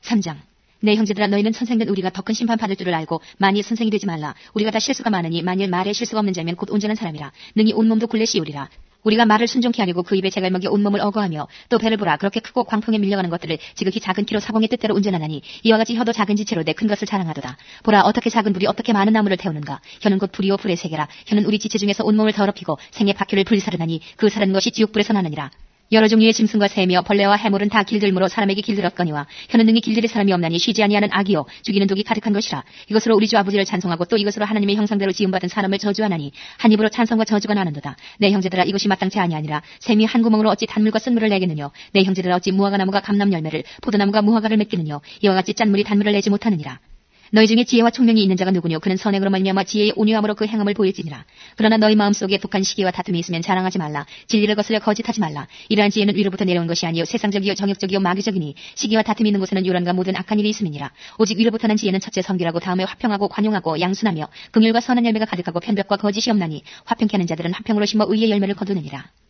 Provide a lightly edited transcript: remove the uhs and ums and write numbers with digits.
3장. 내 형제들아 너희는 선생된 우리가 더 큰 심판 받을 줄을 알고 만일 선생이 되지 말라. 우리가 다 실수가 많으니 만일 말에 실수가 없는 자면 곧 온전한 사람이라. 능히 온몸도 굴레 씌우리라. 우리가 말을 순종케 하려고 그 입에 재갈 먹여 온몸을 어거하며 또 배를 보라. 그렇게 크고 광풍에 밀려가는 것들을 지극히 작은 키로 사공의 뜻대로 운전하나니 이와 같이 혀도 작은 지체로 내 큰 것을 자랑하도다. 보라 어떻게 작은 불이 어떻게 많은 나무를 태우는가. 혀는 곧 불이요 불의 세계라. 혀는 우리 지체 중에서 온몸을 더럽히고 생의 바퀴를 불사르나니 그 사르는 것이 지옥불에서 나느니라. 여러 종류의 짐승과 새며 벌레와 해물은 다 길들므로 사람에게 길들었거니와 혀는 능히 길들일 사람이 없나니 쉬지 아니하는 악이요 죽이는 독이 가득한 것이라. 이것으로 우리 주 아버지를 찬송하고 또 이것으로 하나님의 형상대로 지음받은 사람을 저주하나니 한 입으로 찬송과 저주가 나는도다. 내 형제들아 이것이 마땅치 아니하니라. 샘이 한 구멍으로 어찌 단물과 쓴물을 내겠느냐. 내 형제들아 어찌 무화과 나무가 감람 열매를 포도나무가 무화과를 맺겠느냐. 이와 같이 짠물이 단물을 내지 못하느니라. 너희 중에 지혜와 총명이 있는 자가 누구뇨. 그는 선행으로 말미암아 지혜의 온유함으로 그 행함을 보일지니라. 그러나 너희 마음속에 독한 시기와 다툼이 있으면 자랑하지 말라. 진리를 거슬려 거짓하지 말라. 이러한 지혜는 위로부터 내려온 것이 아니요 세상적이요 정욕적이요 마귀적이니 시기와 다툼이 있는 곳에는 요란과 모든 악한 일이 있음이니라. 오직 위로부터 난 지혜는 첫째 성결하고 다음에 화평하고 관용하고 양순하며 긍휼과 선한 열매가 가득하고 편벽과 거짓이 없나니 화평케 하는 자들은 화평으로 심어 의의 열매를 거두느니라.